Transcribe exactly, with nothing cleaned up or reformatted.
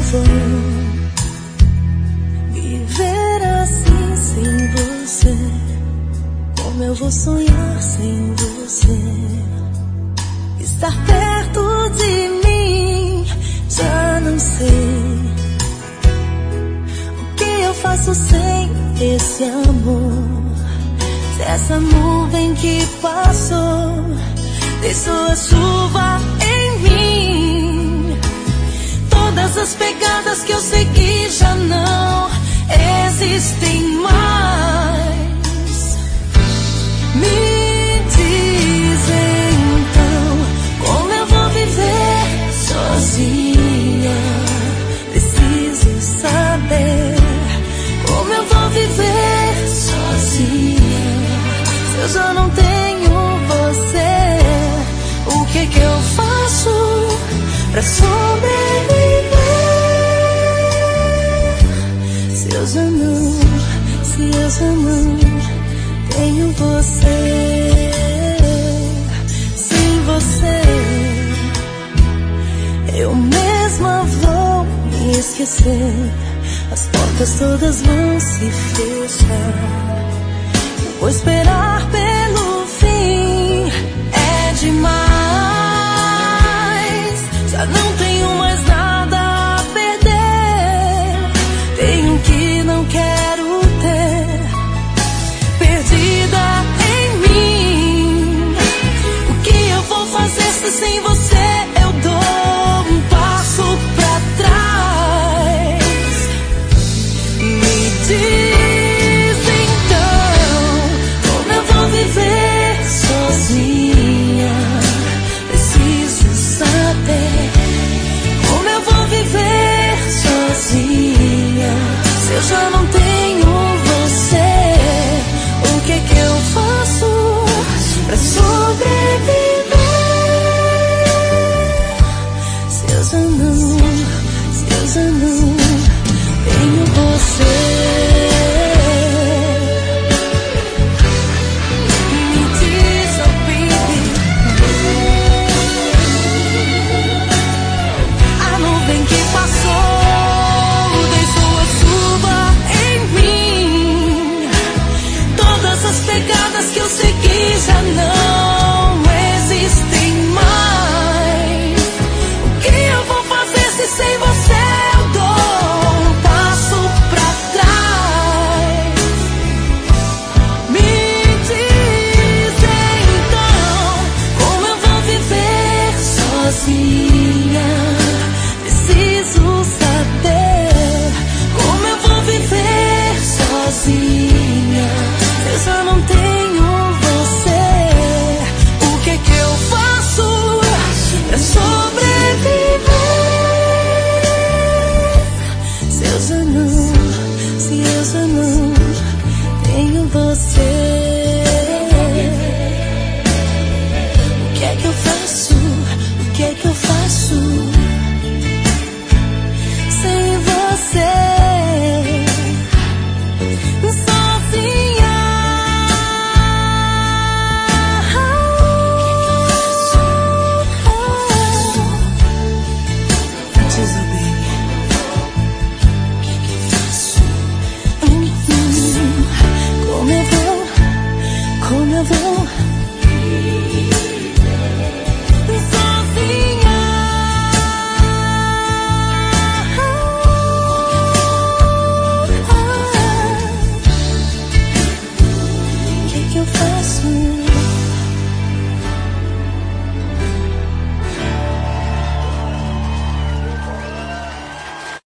vou viver assim sem você? Como eu vou sonhar sem você? Estar perto de mim, já não sei. O que eu faço sem esse amor? Se essa nuvem que passou deixou a chuva em mim, todas as pegadas que eu segui já não existem mais. Me diz então, como eu vou viver sozinha? Preciso saber como eu vou viver sozinha. Se eu já não tenho você, o que que eu faço pra sobreviver? Se eu já não, se eu já não tenho você, sem você eu mesma vou me esquecer. As portas todas vão se fechar. Vou esperar pelo fim, é demais. Já não tenho mais nada a perder. Tenho que não quero ter, perdida em mim. O que eu vou fazer se sem você eu dou um passo pra trás? Me diz então, como eu vou viver sozinha? Preciso saber como eu vou viver sozinha. Se eu já não tenho você, o que que eu faço pra sobreviver? Se eu já não, se eu já não tenho você. Me diz, oh baby, a nuvem que passou deixou a chuva em mim, todas as pegadas que eu segui já não existem mais. O que eu vou fazer se sem você eu dou um passo pra trás? Me diz então, como eu vou viver sozinha? Preciso saber como eu vou viver sozinha. Se eu já não tenho você, o que que eu faço pra sobreviver? Se eu já não, se eu já não tenho você, o que é que eu faço? O que é que eu faço sem você? Sozinha. Diz, oh baby, o que que eu faço? Hum, hum. Como eu vou, como eu vou